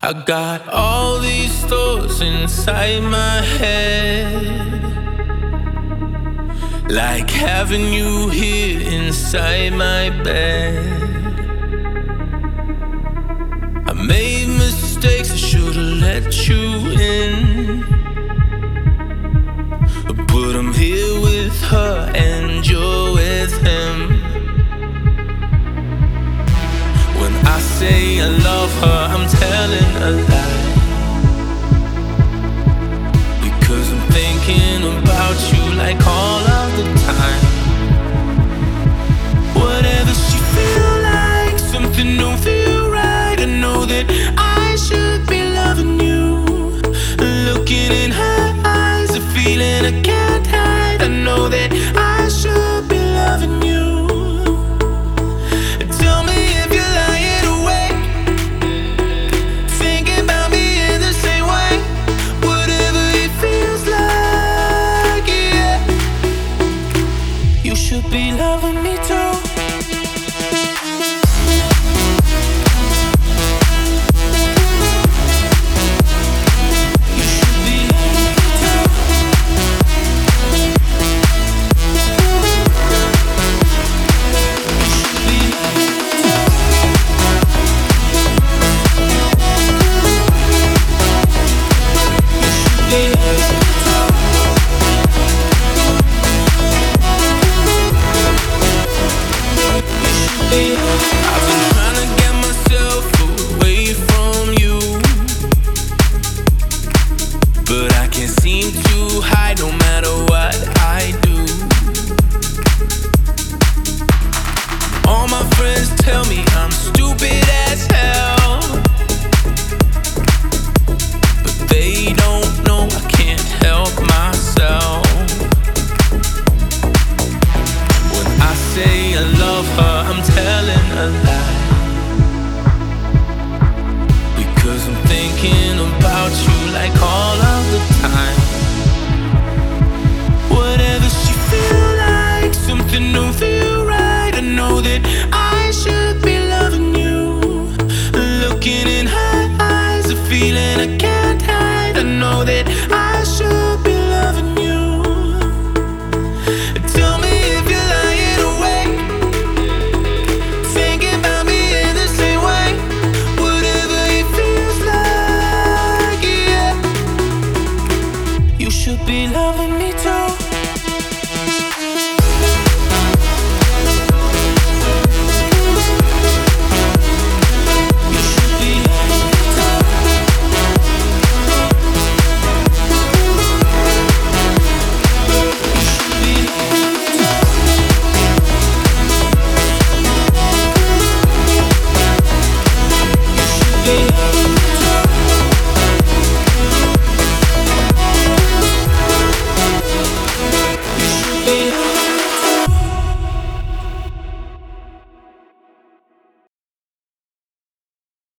I got all these thoughts inside my head, like having you here inside my bed. I made mistakes, I should've let you in, but I'm here with her and you're with him. When I say I love her, I'm telling a lie, because I'm thinking about you like all of the time. Whatever she feel like, something don't feel right. I know that I should be loving you. Looking in her eyes, a feeling I can't hide. I know that I should be loving you. Tell me if you're lying awake, thinking about me in the same way. Whatever it feels like, yeah. You should be loving me too. I've been trying to get myself away from you, but I can't seem to hide no matter what I do. All my friends tell me I'm stupid as hell, but they don't know I can't help myself. When I say I love her, I'm telling a lie, because I'm thinking about you like all of the time. Whatever she feel like, something don't feel right. I know that I should be loving you. Looking in her eyes, a feeling